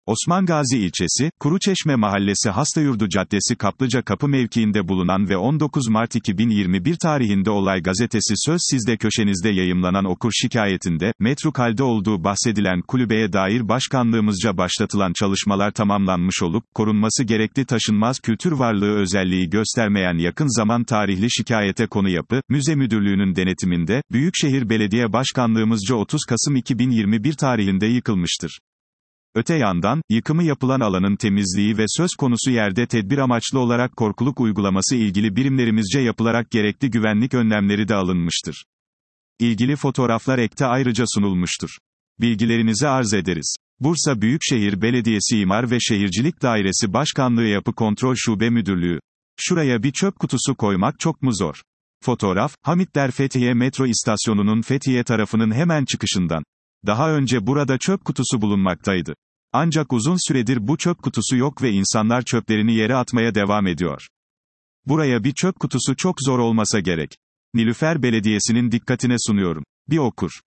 Osman Gazi ilçesi, Kuruçeşme Mahallesi Hastayurdu Caddesi Kaplıca Kapı mevkiinde bulunan ve 19 Mart 2021 tarihinde Olay Gazetesi Söz Sizde köşenizde yayımlanan okur şikayetinde, metruk halde olduğu bahsedilen kulübeye dair başkanlığımızca başlatılan çalışmalar tamamlanmış olup, korunması gerekli taşınmaz kültür varlığı özelliği göstermeyen yakın zaman tarihli şikayete konu yapı, Müze Müdürlüğü'nün denetiminde, Büyükşehir Belediye Başkanlığımızca 30 Kasım 2021 tarihinde yıkılmıştır. Öte yandan, yıkımı yapılan alanın temizliği ve söz konusu yerde tedbir amaçlı olarak korkuluk uygulaması ilgili birimlerimizce yapılarak gerekli güvenlik önlemleri de alınmıştır. İlgili fotoğraflar ekte ayrıca sunulmuştur. Bilgilerinizi arz ederiz. Bursa Büyükşehir Belediyesi İmar ve Şehircilik Dairesi Başkanlığı Yapı Kontrol Şube Müdürlüğü. Şuraya bir çöp kutusu koymak çok mu zor? Fotoğraf, Hamitler Fethiye Metro İstasyonu'nun Fethiye tarafının hemen çıkışından. Daha önce burada çöp kutusu bulunmaktaydı. Ancak uzun süredir bu çöp kutusu yok ve insanlar çöplerini yere atmaya devam ediyor. Buraya bir çöp kutusu çok zor olmasa gerek. Nilüfer Belediyesi'nin dikkatine sunuyorum. Bir okur.